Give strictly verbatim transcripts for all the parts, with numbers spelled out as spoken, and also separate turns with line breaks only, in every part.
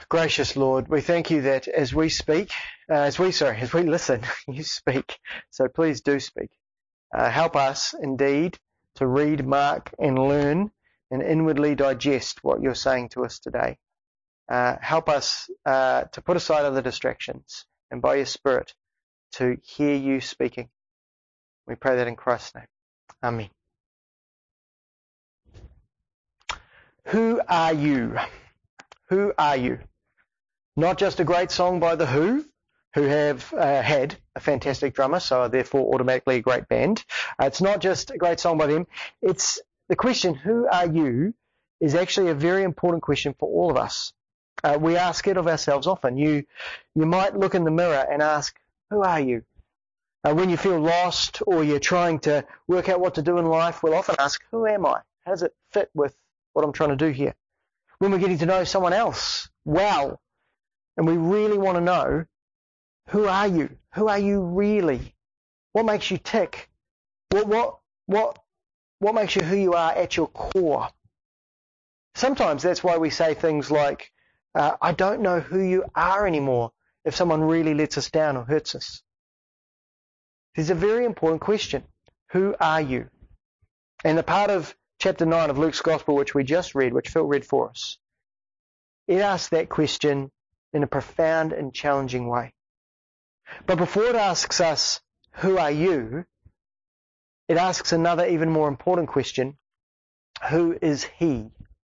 Gracious Lord, we thank you that as we speak, uh, as we, sorry, as we listen, you speak. So please do speak. Uh, help us indeed to read, mark and learn and inwardly digest what you're saying to us today. Uh, help us uh, to put aside other distractions and by your Spirit to hear you speaking. We pray that in Christ's name. Amen. Who are you? Who are you? Not just a great song by The Who, who have uh, had a fantastic drummer, so are therefore automatically a great band. Uh, it's not just a great song by them. It's the question, who are you, is actually a very important question for all of us. Uh, we ask it of ourselves often. You, you might look in the mirror and ask, who are you? Uh, when you feel lost or you're trying to work out what to do in life, we'll often ask, who am I? How does it fit with what I'm trying to do here? When we're getting to know someone else well, and we really want to know, who are you? Who are you really? What makes you tick? What, what, what, what makes you who you are at your core? Sometimes that's why we say things like, uh, I don't know who you are anymore if someone really lets us down or hurts us. This is a very important question. Who are you? And the part of chapter nine of Luke's Gospel, which we just read, which Phil read for us, it asks that question in a profound and challenging way. But before it asks us, who are you? It asks another even more important question. Who is he?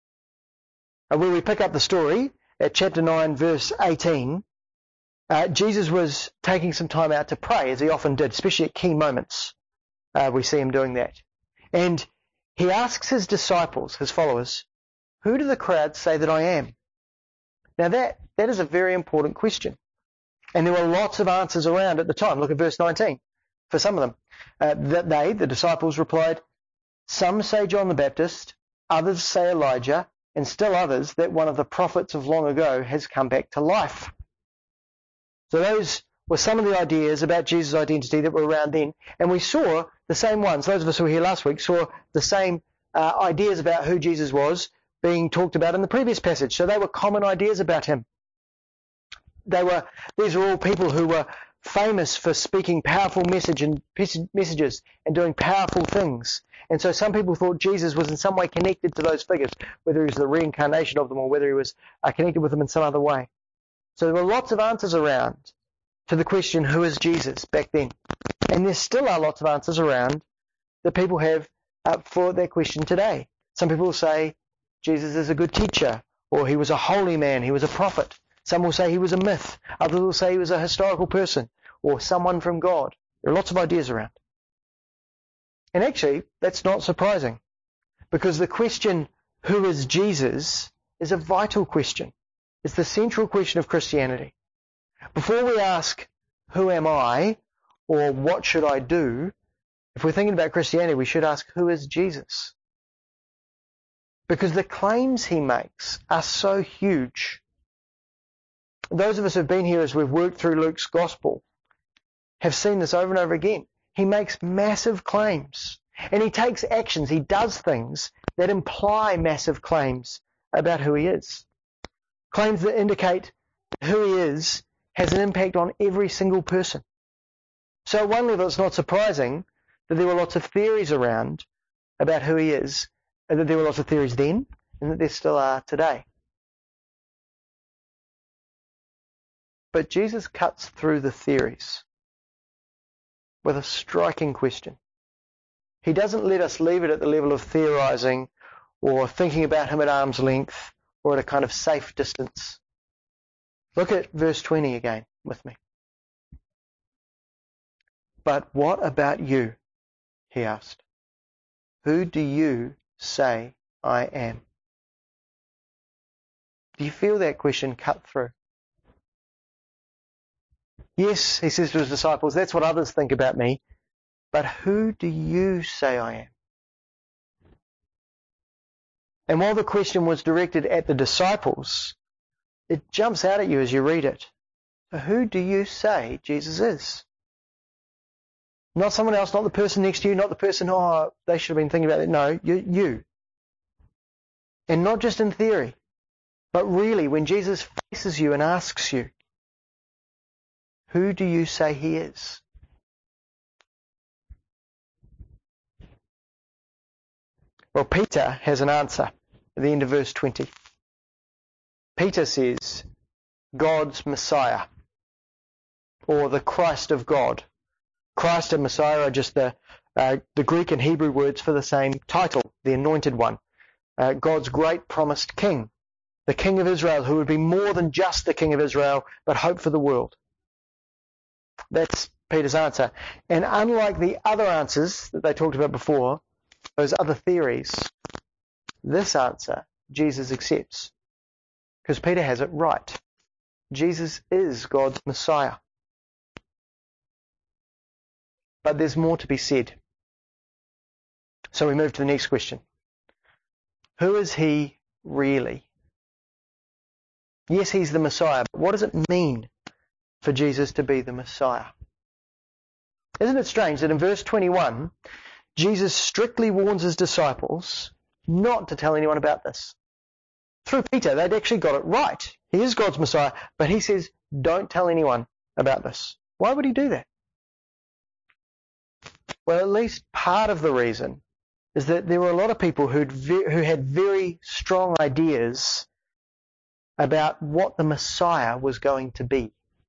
And when we pick up the story at chapter nine, verse eighteen, uh, Jesus was taking some time out to pray, as he often did, especially at key moments. Uh, we see him doing that. And he asks his disciples, his followers, who do the crowd say that I am? Now that, that is a very important question. And there were lots of answers around at the time. Look at verse nineteen. For some of them, uh, that they, the disciples, replied, some say John the Baptist, others say Elijah, and still others that one of the prophets of long ago has come back to life. So those were some of the ideas about Jesus' identity that were around then. And we saw the same ones. Those of us who were here last week saw the same uh, ideas about who Jesus was being talked about in the previous passage. So they were common ideas about him. They were, these are all people who were famous for speaking powerful message and messages and doing powerful things. And so some people thought Jesus was in some way connected to those figures, whether he was the reincarnation of them or whether he was uh, connected with them in some other way. So there were lots of answers around to the question, who is Jesus, back then. And there still are lots of answers around that people have uh, for that question today. Some people will say Jesus is a good teacher, or he was a holy man, he was a prophet. Some will say he was a myth. Others will say he was a historical person or someone from God. There are lots of ideas around. And actually, that's not surprising, because the question, who is Jesus, is a vital question. It's the central question of Christianity. Before we ask, who am I, or what should I do, if we're thinking about Christianity, we should ask, who is Jesus? Because the claims he makes are so huge. Those of us who have been here as we've worked through Luke's Gospel have seen this over and over again. He makes massive claims, and he takes actions, he does things that imply massive claims about who he is. Claims that indicate who he is has an impact on every single person. So at one level, it's not surprising that there were lots of theories around about who he is, and that there were lots of theories then, and that there still are today. But Jesus cuts through the theories with a striking question. He doesn't let us leave it at the level of theorizing or thinking about him at arm's length or at a kind of safe distance. Look at verse twenty again with me. But what about you? He asked. Who do you say I am? Do you feel that question cut through? Yes, he says to his disciples, that's what others think about me. But who do you say I am? And while the question was directed at the disciples, it jumps out at you as you read it. So who do you say Jesus is? Not someone else, not the person next to you, not the person, oh, they should have been thinking about it. No, you. you. And not just in theory. But really, when Jesus faces you and asks you, who do you say he is? Well, Peter has an answer at the end of verse twenty. Peter says, God's Messiah, or the Christ of God. Christ and Messiah are just the, uh, the Greek and Hebrew words for the same title, the Anointed One. Uh, God's great promised King, the King of Israel, who would be more than just the King of Israel, but hope for the world. That's Peter's answer. And unlike the other answers that they talked about before, those other theories, this answer Jesus accepts. Because Peter has it right. Jesus is God's Messiah. But there's more to be said. So we move to the next question. Who is he really? Yes, he's the Messiah, but what does it mean for Jesus to be the Messiah? Isn't it strange that in verse twenty-one, Jesus strictly warns his disciples not to tell anyone about this? Through Peter, they'd actually got it right. He is God's Messiah, but he says, don't tell anyone about this. Why would he do that? Well, at least part of the reason is that there were a lot of people who'd ve- who had very strong ideas about what the Messiah was going to be.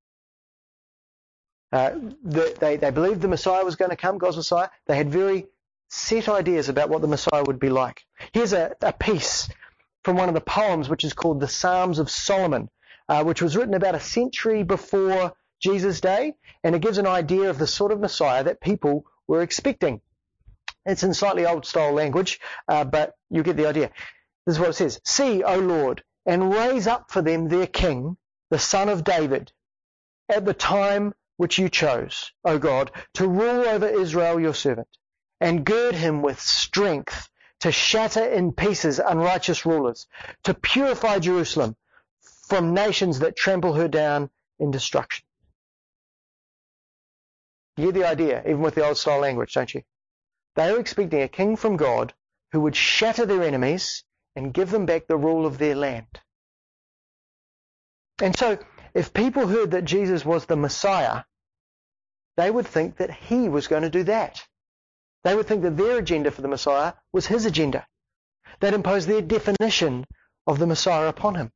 Uh, the, they, they believed the Messiah was going to come, God's Messiah. They had very set ideas about what the Messiah would be like. Here's a, a piece from one of the poems, which is called the Psalms of Solomon, uh, which was written about a century before Jesus' day, and it gives an idea of the sort of Messiah that people were expecting. It's in slightly old-style language, uh, but you get the idea. This is what it says. See, O Lord, and raise up for them their king, the son of David, at the time which you chose, O God, to rule over Israel your servant, and gird him with strength to shatter in pieces unrighteous rulers, to purify Jerusalem from nations that trample her down in destruction. You get the idea, even with the old-style language, don't you? They were expecting a king from God who would shatter their enemies and give them back the rule of their land. And so, if people heard that Jesus was the Messiah, they would think that he was going to do that. They would think that their agenda for the Messiah was his agenda. They'd impose their definition of the Messiah upon him.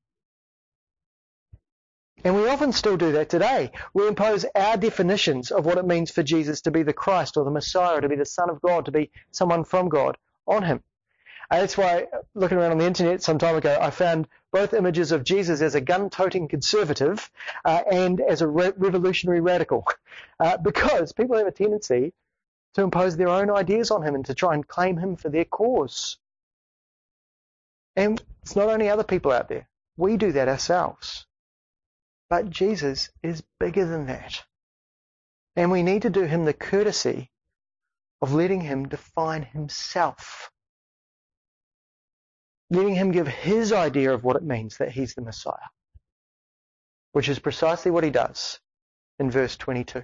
And we often still do that today. We impose our definitions of what it means for Jesus to be the Christ or the Messiah, to be the Son of God, to be someone from God on him. And that's why, looking around on the internet some time ago, I found both images of Jesus as a gun-toting conservative uh, and as a re- revolutionary radical. Uh, because people have a tendency to impose their own ideas on him and to try and claim him for their cause. And it's not only other people out there. We do that ourselves. But Jesus is bigger than that. And we need to do him the courtesy of letting him define himself. Letting him give his idea of what it means that he's the Messiah. Which is precisely what he does in verse twenty-two.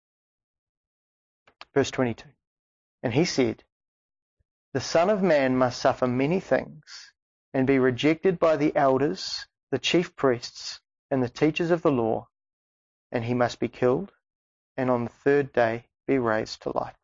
Verse twenty-two. And he said, the Son of Man must suffer many things and be rejected by the elders, the chief priests, and the teachers of the law, and he must be killed, and on the third day be raised to life.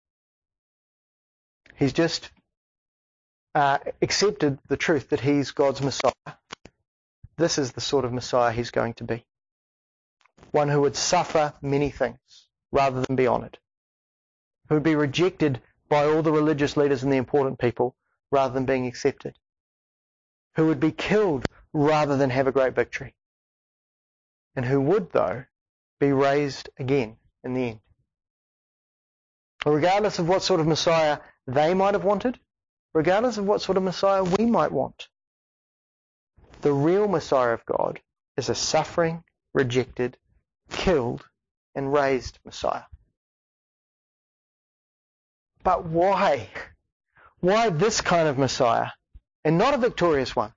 He's just uh, accepted the truth that he's God's Messiah. This is the sort of Messiah he's going to be. One who would suffer many things rather than be honoured. Who would be rejected by all the religious leaders and the important people rather than being accepted. Who would be killed rather than have a great victory. And who would, though, be raised again in the end. Regardless of what sort of Messiah they might have wanted, regardless of what sort of Messiah we might want, the real Messiah of God is a suffering, rejected, killed, and raised Messiah. But why? Why this kind of Messiah, and not a victorious one?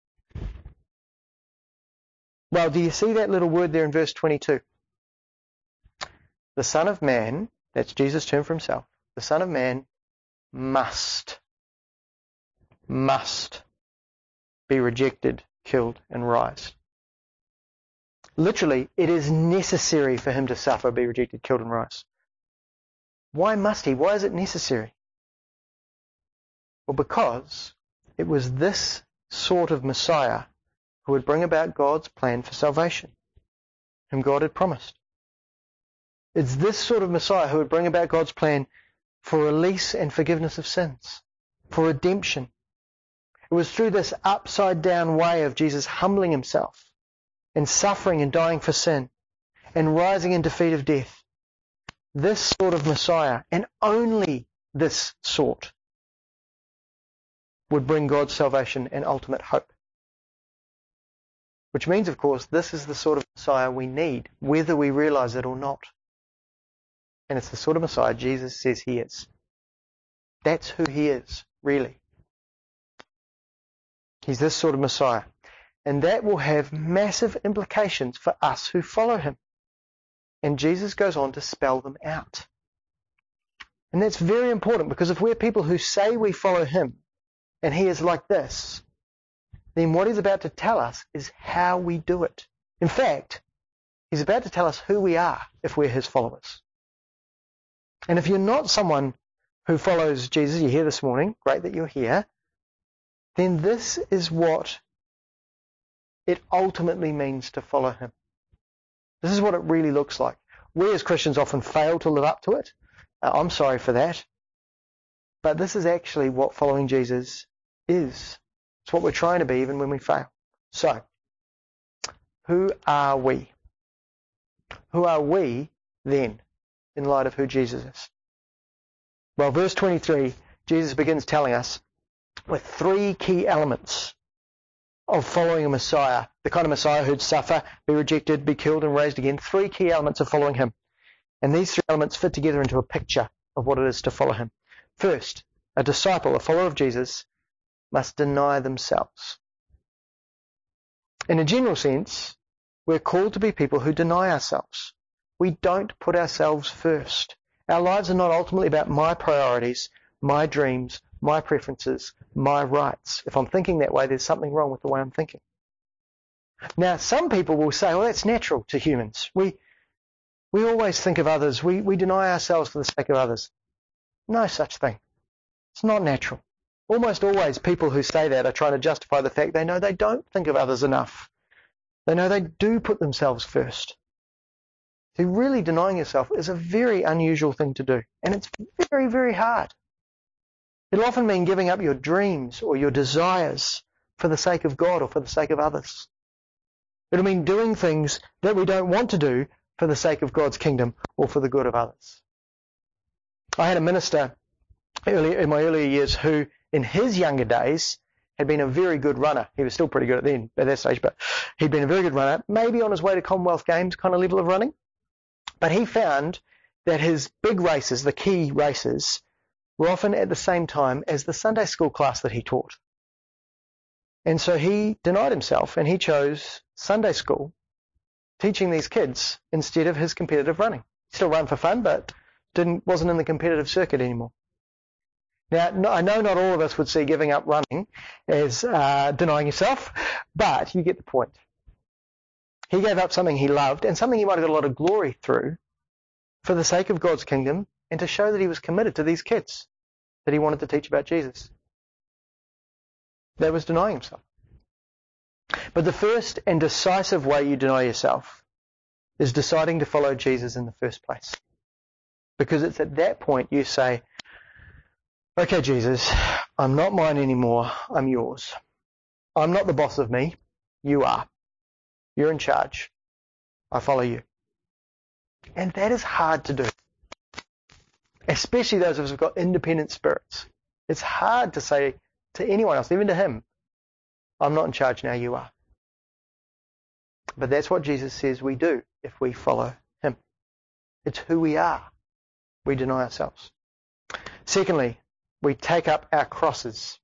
Well, do you see that little word there in verse twenty-two? The Son of Man, that's Jesus' term for himself, the Son of Man must, must be rejected, killed, and rise. Literally, it is necessary for him to suffer, be rejected, killed, and rise. Why must he? Why is it necessary? Well, because it was this sort of Messiah who would bring about God's plan for salvation, whom God had promised. It's this sort of Messiah who would bring about God's plan for release and forgiveness of sins, for redemption. It was through this upside-down way of Jesus humbling himself and suffering and dying for sin and rising in defeat of death. This sort of Messiah, and only this sort, would bring God's salvation and ultimate hope. Which means, of course, this is the sort of Messiah we need, whether we realize it or not. And it's the sort of Messiah Jesus says he is. That's who he is, really. He's this sort of Messiah. And that will have massive implications for us who follow him. And Jesus goes on to spell them out. And that's very important, because if we're people who say we follow him, and he is like this, then what he's about to tell us is how we do it. In fact, he's about to tell us who we are if we're his followers. And if you're not someone who follows Jesus, you're here this morning, great that you're here, then this is what it ultimately means to follow him. This is what it really looks like. We as Christians often fail to live up to it. Uh, I'm sorry for that. But this is actually what following Jesus is. It's what we're trying to be even when we fail. So, who are we? Who are we then in light of who Jesus is? Well, verse twenty-three, Jesus begins telling us with three key elements of following a Messiah, the kind of Messiah who'd suffer, be rejected, be killed, and raised again. Three key elements of following him. And these three elements fit together into a picture of what it is to follow him. First, a disciple, a follower of Jesus, must deny themselves. In a general sense, we're called to be people who deny ourselves. We don't put ourselves first. Our lives are not ultimately about my priorities, my dreams, my preferences, my rights. If I'm thinking that way, there's something wrong with the way I'm thinking. Now, some people will say, well, that's natural to humans. We we always think of others. We, we deny ourselves for the sake of others. No such thing. It's not natural. Almost always people who say that are trying to justify the fact they know they don't think of others enough. They know they do put themselves first. So really denying yourself is a very unusual thing to do. And it's very, very hard. It'll often mean giving up your dreams or your desires for the sake of God or for the sake of others. It'll mean doing things that we don't want to do for the sake of God's kingdom or for the good of others. I had a minister early, in my earlier years who, in his younger days, had been a very good runner. He was still pretty good at, then, at that stage, but he'd been a very good runner, maybe on his way to Commonwealth Games kind of level of running. But he found that his big races, the key races, were often at the same time as the Sunday school class that he taught. And so he denied himself and he chose Sunday school, teaching these kids instead of his competitive running. He still ran for fun, but didn't wasn't in the competitive circuit anymore. Now, no, I know not all of us would see giving up running as uh, denying yourself, but you get the point. He gave up something he loved and something he might have got a lot of glory through for the sake of God's kingdom and to show that he was committed to these kids that he wanted to teach about Jesus. That was denying himself. But the first and decisive way you deny yourself is deciding to follow Jesus in the first place. Because it's at that point you say, okay, Jesus, I'm not mine anymore, I'm yours. I'm not the boss of me, you are. You're in charge. I follow you. And that is hard to do. Especially those of us who've got independent spirits. It's hard to say to anyone else, even to him, I'm not in charge now, you are. But that's what Jesus says we do if we follow him. It's who we are. We deny ourselves. Secondly, we take up our crosses.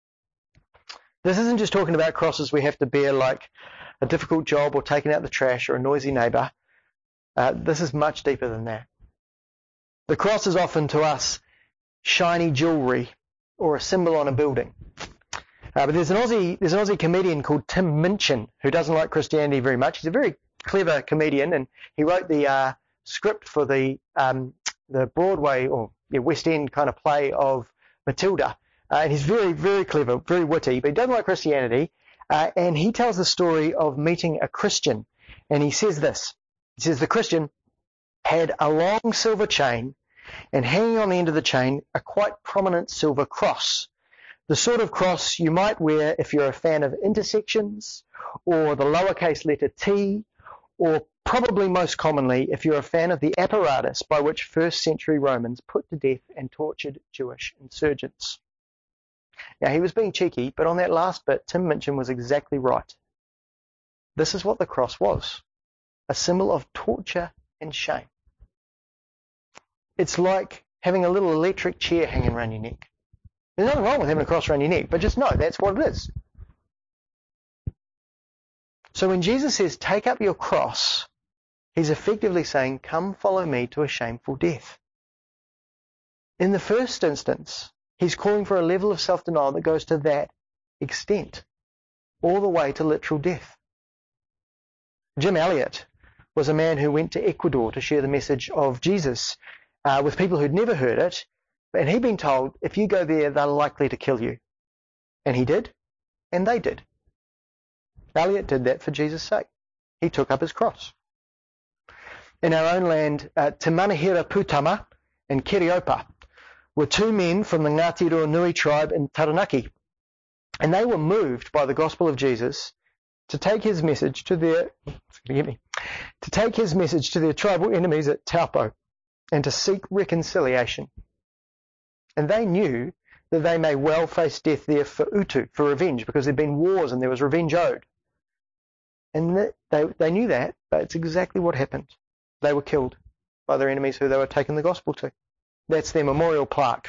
This isn't just talking about crosses we have to bear like a difficult job or taking out the trash or a noisy neighbour. Uh, this is much deeper than that. The cross is often to us shiny jewellery or a symbol on a building. Uh, but there's an Aussie, there's an Aussie comedian called Tim Minchin who doesn't like Christianity very much. He's a very clever comedian, and he wrote the uh, script for the um, the Broadway or yeah, West End kind of play of Matilda. Uh, and he's very, very clever, very witty, but he doesn't like Christianity. Uh, and he tells the story of meeting a Christian. And he says this. He says the Christian had a long silver chain, and hanging on the end of the chain, a quite prominent silver cross. The sort of cross you might wear if you're a fan of intersections, or the lowercase letter T, or probably most commonly if you're a fan of the apparatus by which first century Romans put to death and tortured Jewish insurgents. Now, he was being cheeky, but on that last bit, Tim Minchin was exactly right. This is what the cross was, a symbol of torture and shame. It's like having a little electric chair hanging around your neck. There's nothing wrong with having a cross around your neck, but just know that's what it is. So when Jesus says, take up your cross, he's effectively saying, come follow me to a shameful death. In the first instance, he's calling for a level of self-denial that goes to that extent, all the way to literal death. Jim Elliot was a man who went to Ecuador to share the message of Jesus uh, with people who'd never heard it, and he'd been told, if you go there, they're likely to kill you. And he did, and they did. Elliot did that for Jesus' sake. He took up his cross. In our own land, uh, Te Manahira Putama and Kiriopa were two men from the Ngāti Ruanui tribe in Taranaki, and they were moved by the gospel of Jesus to take his message to their forgive me, to take his message to their tribal enemies at Taupo and to seek reconciliation. And they knew that they may well face death there for utu, for revenge, because there'd been wars and there was revenge owed. And they, they knew that, but it's exactly what happened. They were killed by their enemies who they were taking the gospel to. That's their memorial plaque.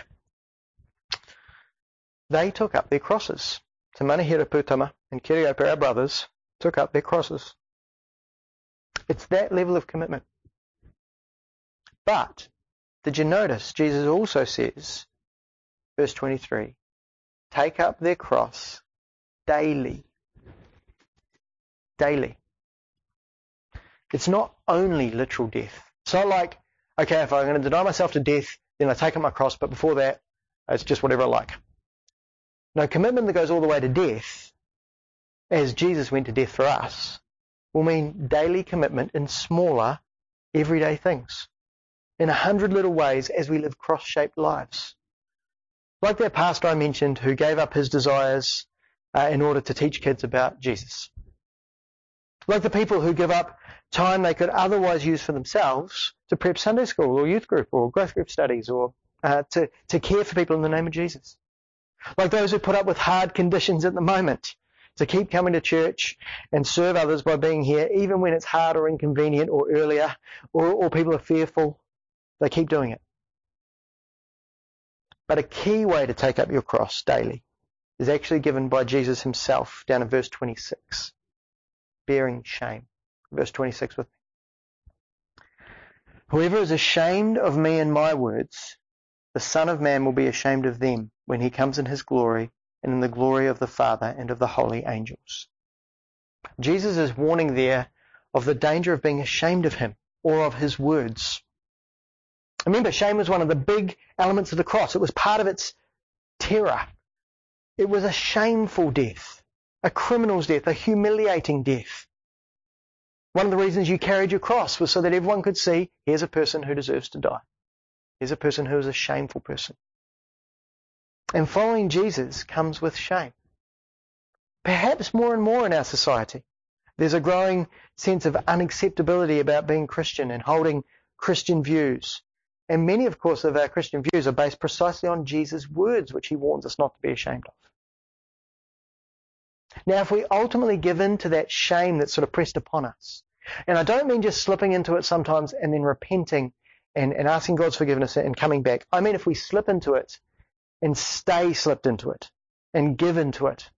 They took up their crosses. Te Manahira Putama and Kiriopa, our brothers, took up their crosses. It's that level of commitment. But, did you notice, Jesus also says, verse twenty-three, take up their cross daily. Daily. It's not only literal death. It's not like, okay, if I'm going to deny myself to death, then I take up my cross, but before that, it's just whatever I like. No, commitment that goes all the way to death, as Jesus went to death for us, will mean daily commitment in smaller, everyday things, in a hundred little ways as we live cross-shaped lives. Like that pastor I mentioned who gave up his desires uh, in order to teach kids about Jesus. Like the people who give up time they could otherwise use for themselves to prep Sunday school or youth group or growth group studies or uh, to, to care for people in the name of Jesus. Like those who put up with hard conditions at the moment to keep coming to church and serve others by being here even when it's hard or inconvenient or earlier or, or people are fearful. They keep doing it. But a key way to take up your cross daily is actually given by Jesus himself down in verse twenty-six. Bearing shame. Verse twenty-six with me. Whoever is ashamed of me and my words, the Son of Man will be ashamed of them when he comes in his glory and in the glory of the Father and of the holy angels. Jesus is warning there of the danger of being ashamed of him or of his words. Remember, shame was one of the big elements of the cross. It was part of its terror. It was a shameful death, a criminal's death, a humiliating death. One of the reasons you carried your cross was so that everyone could see, here's a person who deserves to die. Here's a person who is a shameful person. And following Jesus comes with shame. Perhaps more and more in our society. There's a growing sense of unacceptability about being Christian and holding Christian views. And many, of course, of our Christian views are based precisely on Jesus' words, which he warns us not to be ashamed of. Now, if we ultimately give in to that shame that's sort of pressed upon us, and I don't mean just slipping into it sometimes and then repenting and, and asking God's forgiveness and coming back. I mean if we slip into it and stay slipped into it and give into it.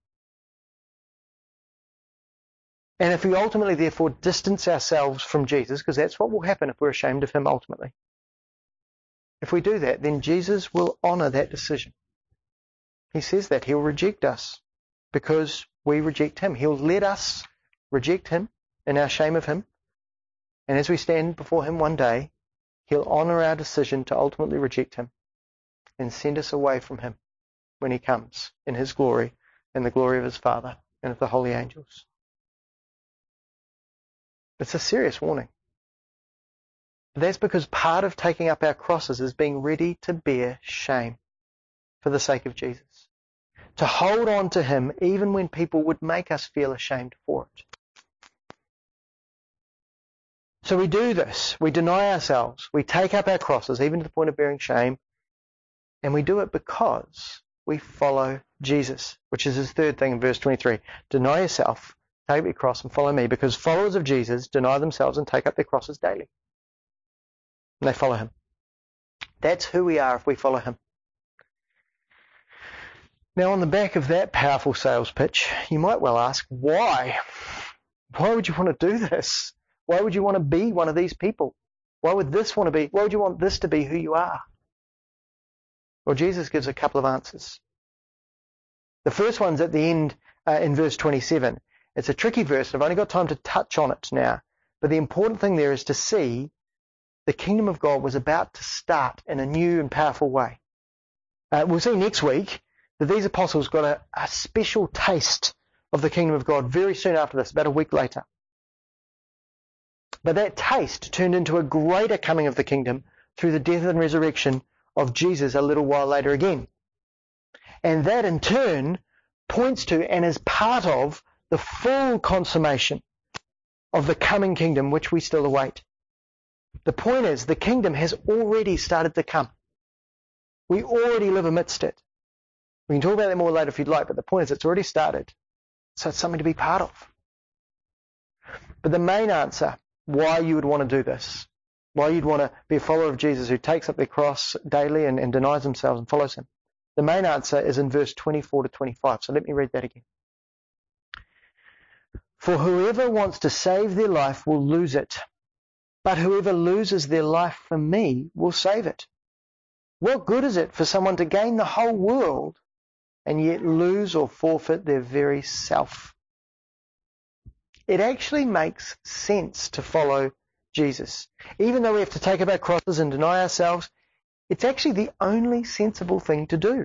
And if we ultimately, therefore, distance ourselves from Jesus, because that's what will happen if we're ashamed of him ultimately. If we do that, then Jesus will honour that decision. He says that he'll reject us. because we reject him. He'll let us reject him in our shame of him. And as we stand before him one day, he'll honour our decision to ultimately reject him and send us away from him when he comes in his glory and the glory of his Father and of the holy angels. It's a serious warning. That's because part of taking up our crosses is being ready to bear shame for the sake of Jesus. To hold on to him even when people would make us feel ashamed for it. So we do this. We deny ourselves. We take up our crosses even to the point of bearing shame. And we do it because we follow Jesus, which is his third thing in verse twenty-three. Deny yourself, take up your cross and follow me, because followers of Jesus deny themselves and take up their crosses daily. And they follow him. That's who we are if we follow him. Now, on the back of that powerful sales pitch, you might well ask, why? Why would you want to do this? Why would you want to be one of these people? Why would this want to be? Why would you want this to be who you are? Well, Jesus gives a couple of answers. The first one's at the end uh, in verse twenty-seven. It's a tricky verse, and I've only got time to touch on it now. But the important thing there is to see the kingdom of God was about to start in a new and powerful way. Uh, we'll see next week that these apostles got a, a special taste of the kingdom of God very soon after this, about a week later. But that taste turned into a greater coming of the kingdom through the death and resurrection of Jesus a little while later again. And that in turn points to and is part of the full consummation of the coming kingdom which we still await. The point is, the kingdom has already started to come. We already live amidst it. We can talk about that more later if you'd like, but the point is it's already started. So it's something to be part of. But the main answer why you would want to do this, why you'd want to be a follower of Jesus who takes up their cross daily and, and denies themselves and follows him, the main answer is in verse twenty-four to twenty-five. So let me read that again. For whoever wants to save their life will lose it, but whoever loses their life for me will save it. What good is it for someone to gain the whole world and yet lose or forfeit their very self? It actually makes sense to follow Jesus. Even though we have to take up our crosses and deny ourselves, it's actually the only sensible thing to do.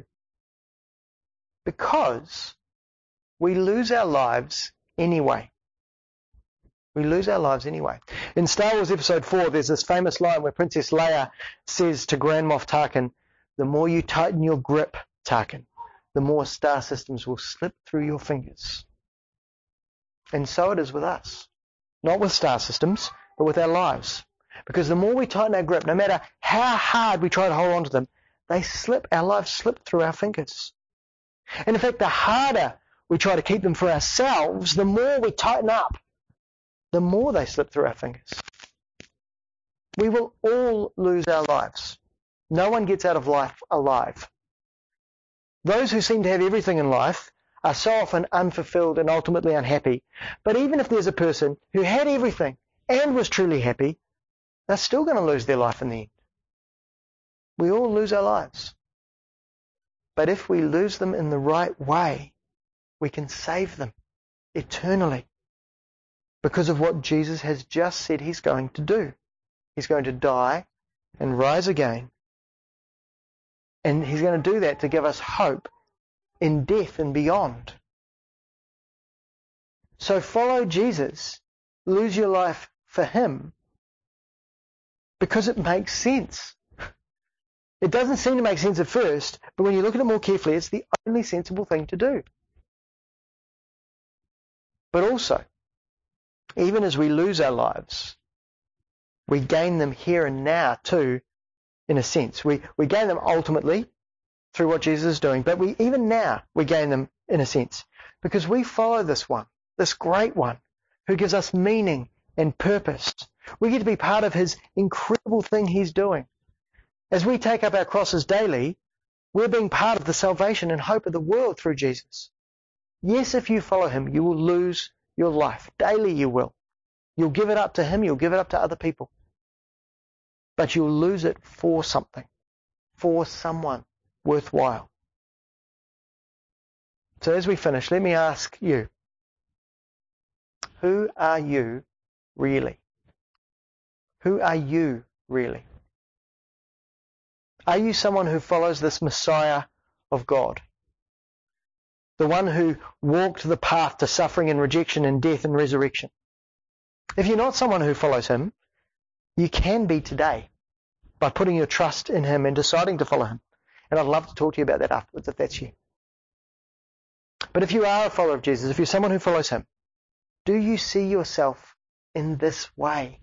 Because we lose our lives anyway. We lose our lives anyway. In Star Wars Episode four, there's this famous line where Princess Leia says to Grand Moff Tarkin, the more you tighten your grip, Tarkin, the more star systems will slip through your fingers. And so it is with us. Not with star systems, but with our lives. Because the more we tighten our grip, no matter how hard we try to hold on to them, they slip, our lives slip through our fingers. And in fact, the harder we try to keep them for ourselves, the more we tighten up, the more they slip through our fingers. We will all lose our lives. No one gets out of life alive. Those who seem to have everything in life are so often unfulfilled and ultimately unhappy. But even if there's a person who had everything and was truly happy, they're still going to lose their life in the end. We all lose our lives. But if we lose them in the right way, we can save them eternally because of what Jesus has just said he's going to do. He's going to die and rise again. And he's going to do that to give us hope in death and beyond. So follow Jesus. Lose your life for him because it makes sense. It doesn't seem to make sense at first, but when you look at it more carefully, it's the only sensible thing to do. But also, even as we lose our lives, we gain them here and now too, in a sense. We, we gain them ultimately through what Jesus is doing, but we even now we gain them in a sense because we follow this one, this great one, who gives us meaning and purpose. We get to be part of his incredible thing he's doing. As we take up our crosses daily, we're being part of the salvation and hope of the world through Jesus. Yes, if you follow him, you will lose your life. Daily you will. You'll give it up to him, you'll give it up to other people. But you'll lose it for something, for someone worthwhile. So as we finish, let me ask you, who are you really? Who are you really? Are you someone who follows this Messiah of God? The one who walked the path to suffering and rejection and death and resurrection? If you're not someone who follows him, you can be today by putting your trust in him and deciding to follow him. And I'd love to talk to you about that afterwards if that's you. But if you are a follower of Jesus, if you're someone who follows him, do you see yourself in this way?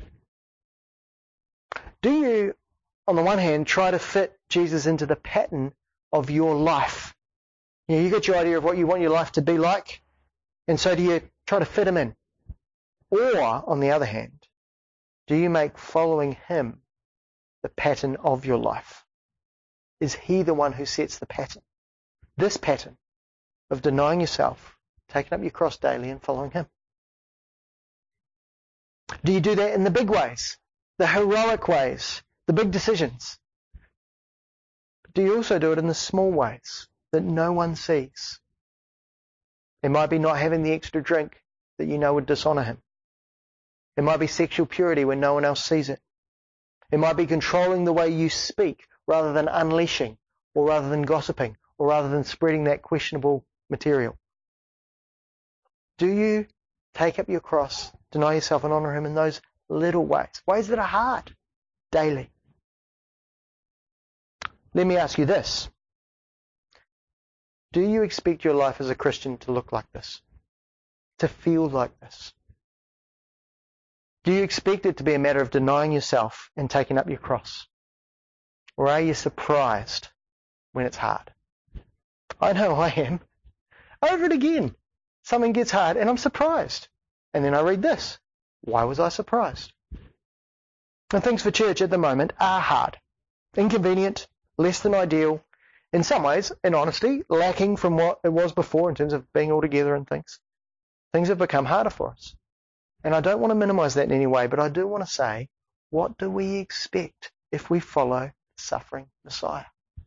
Do you, on the one hand, try to fit Jesus into the pattern of your life? You know, you got your idea of what you want your life to be like, and so do you try to fit him in? Or, on the other hand, do you make following him the pattern of your life? Is he the one who sets the pattern? This pattern of denying yourself, taking up your cross daily and following him. Do you do that in the big ways, the heroic ways, the big decisions? Do you also do it in the small ways that no one sees? It might be not having the extra drink that you know would dishonor him. It might be sexual purity when no one else sees it. It might be controlling the way you speak rather than unleashing, or rather than gossiping, or rather than spreading that questionable material. Do you take up your cross, deny yourself and honor him in those little ways, ways that are hard, daily? Let me ask you this. Do you expect your life as a Christian to look like this? To feel like this? Do you expect it to be a matter of denying yourself and taking up your cross? Or are you surprised when it's hard? I know I am. Over and again, something gets hard and I'm surprised. And then I read this. Why was I surprised? And things for church at the moment are hard, inconvenient, less than ideal, in some ways, in honesty, lacking from what it was before in terms of being all together and things. Things have become harder for us. And I don't want to minimize that in any way, but I do want to say, what do we expect if we follow the suffering Messiah?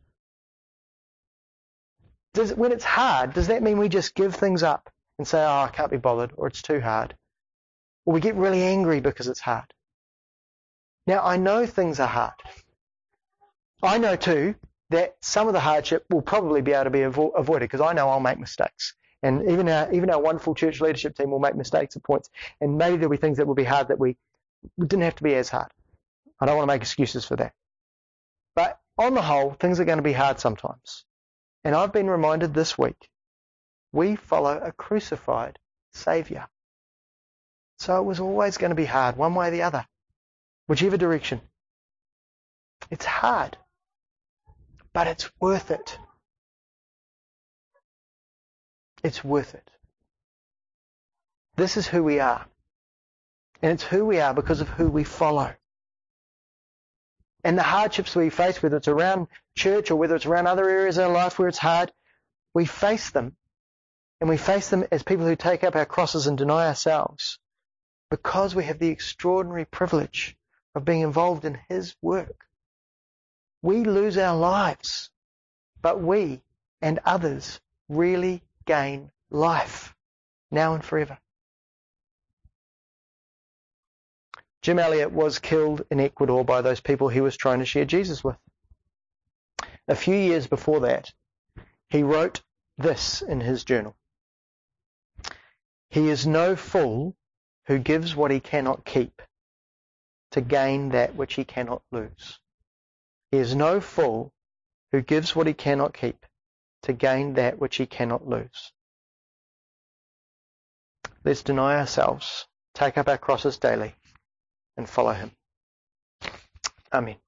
Does, when it's hard, does that mean we just give things up and say, oh, I can't be bothered, or it's too hard? Or we get really angry because it's hard? Now, I know things are hard. I know too that some of the hardship will probably be able to be avo- avoided because I know I'll make mistakes. And even our, even our wonderful church leadership team will make mistakes at points. And maybe there'll be things that will be hard that we, we didn't have to be as hard. I don't want to make excuses for that. But on the whole, things are going to be hard sometimes. And I've been reminded this week, we follow a crucified Saviour. So it was always going to be hard, one way or the other, whichever direction. It's hard, but it's worth it. It's worth it. This is who we are. And it's who we are because of who we follow. And the hardships we face, whether it's around church or whether it's around other areas of our life where it's hard, we face them. And we face them as people who take up our crosses and deny ourselves because we have the extraordinary privilege of being involved in his work. We lose our lives, but we and others really gain life now and forever. Jim Elliot was killed in Ecuador by those people he was trying to share Jesus with. A few years before that, he wrote this in his journal. He is no fool who gives what he cannot keep to gain that which he cannot lose. He is no fool who gives what he cannot keep to gain that which he cannot lose. Let's deny ourselves, take up our crosses daily, and follow him. Amen.